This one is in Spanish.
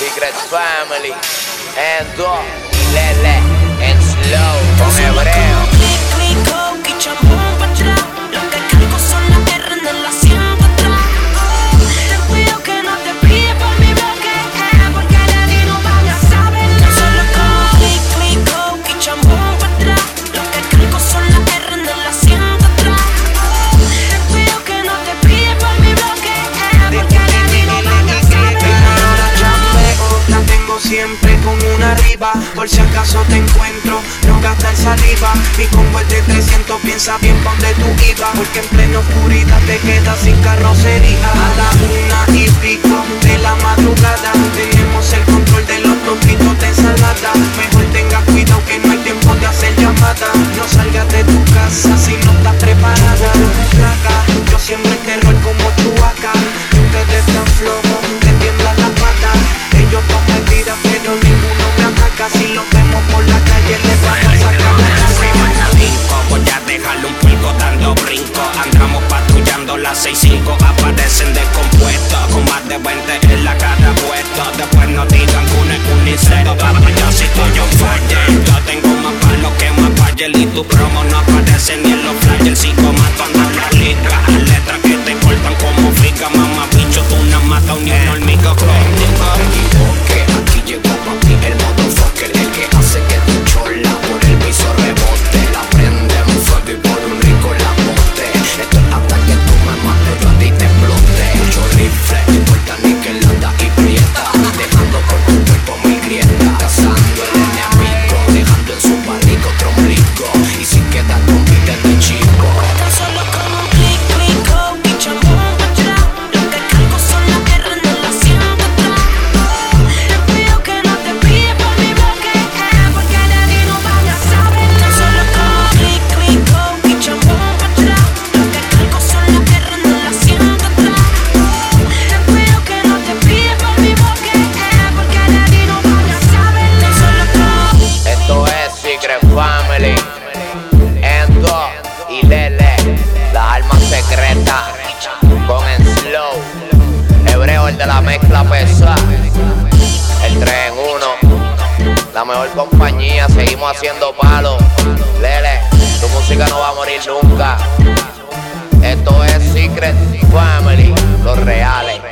Secret Family, Endo y Lele en slow con Hebreo. Y champón pa' atrás. Lo que cargo son las R en el asiento atrás. Te pido que no te pilles por mi bloque, porque de ti no van a saber nada. Solo con click, y champón pa' atrás. Lo que cargo son las R en el asiento atrás. Te pido que no te pilles por mi bloque, porque de ti no van a saber nada. La chambeo, la tengo siempre con una arriba. Por si acaso te encuentro, no gastar saliva. Mi combo es de 300, piensa bien pa' donde tú ibas, porque en plena oscuridad te quedas sin carrocería. A la 1:00 de la madrugada tenemos el control de los tostitos de ensalada. Mejor tenga cuidado que no hay tiempo de hacer llamadas. No salgas de tu casa si no estás preparada. Yo siempre terror como tú acá. Ustedes tan flojos, te tiemblan las patas. Ellos son mentiras pero ninguno me ataca. Si los vemos por la calle les vamos a sacar la casa. Voy a dejarle un puerco dando brinco. Andamos patrullando las 6-5. Aparecen descompuestos con más de 20 en la cara puesto. Después nos digan que uno es un insecto. Yo si estoy on fire. Yo tengo más palos que más fire. Y tu promo no aparece ni en los flyers. Sigo matando la liga. Letras que te cortan como figa. Mamá bicho, tú no has matado ni un hormigo. Que aquí llegó papi, el motherfucker, el que hace que tu chola por el piso rebote. La prende en fuego y por un rico la bote. Esto es hasta que tú me mates, yo a ti te explote. Mucho rifle, corta níquel, anda y prieta. Dejando por tu cuerpo mi grieta. Cazando el enemigo, dejando en su barrico otro ombligo. Y si queda con vida de chico. Tan solo como un click, y champón pa' atrás. Lo que cargo son las R en el asiento atrás. Te pido que no te pilles por mi bloque, porque de ti no van a saber nada. Tan solo como un click, y champón pa' atrás. Lo que cargo son las R en el asiento atrás. Te pido que no te pilles por mi bloque, porque de ti no van a saber nada. Tan solo como Esto es Secret Family, Endo y Lele, las armas secretas con en slow. Hebreo, el de la mezcla pesada, el 3 en 1, la mejor compañía, seguimos haciendo palos. Lele, tu música no va a morir nunca. Esto es Secret Family, los reales.